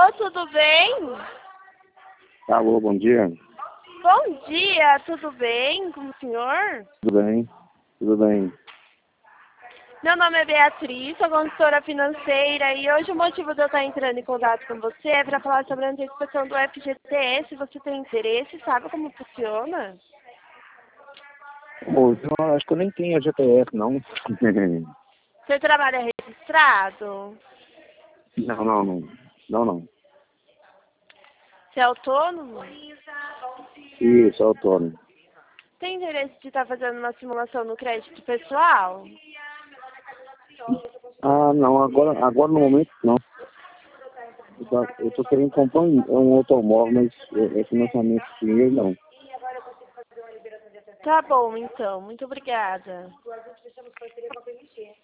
Alô, tudo bem? Alô, bom dia. Bom dia, tudo bem com o senhor? Tudo bem? Tudo bem. Meu nome é Beatriz, sou consultora financeira e hoje o motivo de eu estar entrando em contato com você é para falar sobre a antecipação do FGTS. Você tem interesse, sabe como funciona? Pô, eu acho que eu nem tenho GPS, não. Você trabalha registrado? Não. Você é autônomo? Isso, autônomo. Tem interesse de estar fazendo uma simulação no crédito pessoal? Ah, não, agora no momento não. Eu tô querendo comprar um automóvel, mas é financiamento de dinheiro não. Tá bom, então. Muito obrigada.